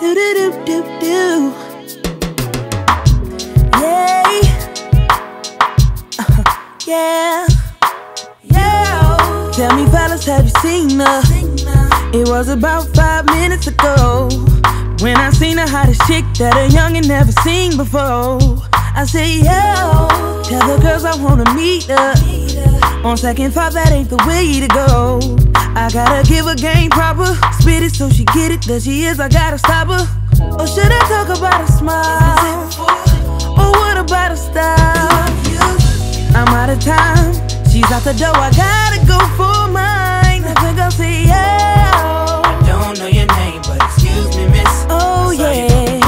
Do do do do do. Yeah. Yeah. Yeah. Tell me, fellas, have you seen her? It was about 5 minutes ago when I seen the hottest chick that a youngin' never seen before. I say, yo, tell the girls I wanna meet her. On second thought, that ain't the way to go. I gotta give her game proper, spit it so she get it. There she is, I gotta stop her. Or should I talk about a smile? Or what about a style? I'm out of time, she's out the door, I gotta go for mine. I think I'll say, yo, I don't know your name, but excuse me, miss. Oh yeah.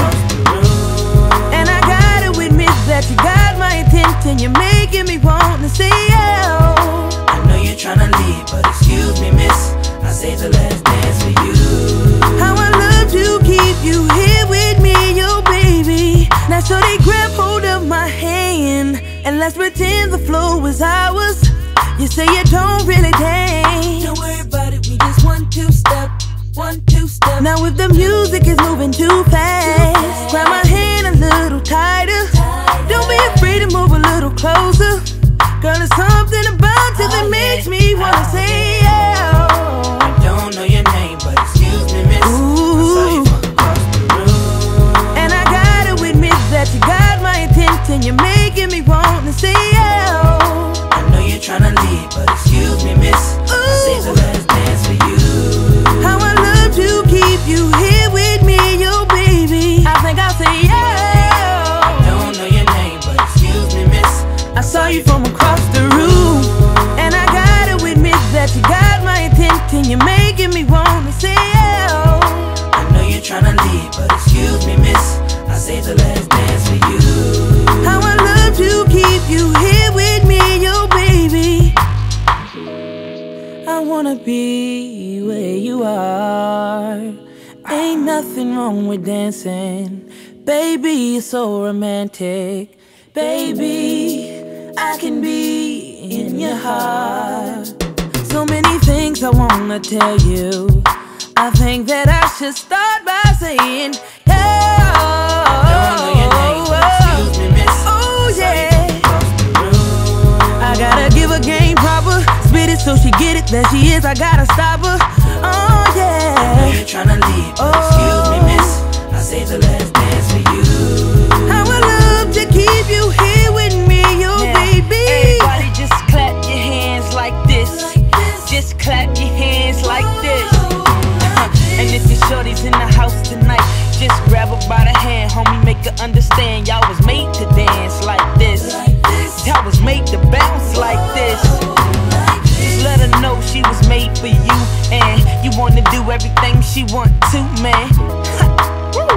And I gotta admit that you got my attention. You're making me want to say, yo. I know you're tryna leave, but excuse me, miss. I saved the last dance for you. How I love to keep you here with me, yo baby. Now so they grab hold of my hand and let's pretend the flow is ours. You say you don't really dance. Don't worry about it, we just 1-2 step, 1-2 step. Now if the music is moving too fast, grab my hand a little tighter. Don't be afraid to move a little closer. Girl, there's something about you that makes me wanna say, yeah. I don't know your name, but excuse me, miss. Ooh. I saw you from across the room. And I gotta admit that you got my attention. You're making me want to say, yeah. I know you're tryna leave, but excuse me, miss. I saved the last dance for you. How I love to keep you here with me, yo baby. I think I'll say, yeah. I don't know your name, but excuse me, miss. I saw you from across the room, and I gotta admit that you got my attention. You're making me wanna say, yeah. I know you're tryna leave, but excuse me, miss. I saved the last dance for you. How I love to keep you here with me, yo baby. I wanna be where you are. Ain't nothing wrong with dancing, baby, you're so romantic. Baby, I can be in your heart. So many things I wanna tell you. I think that I should start by saying, yeah. Don't know your name, but excuse me, miss. Oh yeah. Across the room. I gotta give her game proper, spit it so she get it. There she is, I gotta stop her. Oh I know yeah. you're tryna leave, but excuse me, miss. I saved the last dance for you. How I love to keep you here with me, yo baby. Everybody just clap your hands like this. Just clap your hands like this. And if your shorty's in the house tonight, just grab her by the hand, homie, make her understand. Y'all was made to dance like this. Y'all was made to bounce like this. Just let her know she was made for you, and you wanna do everything she want to, man.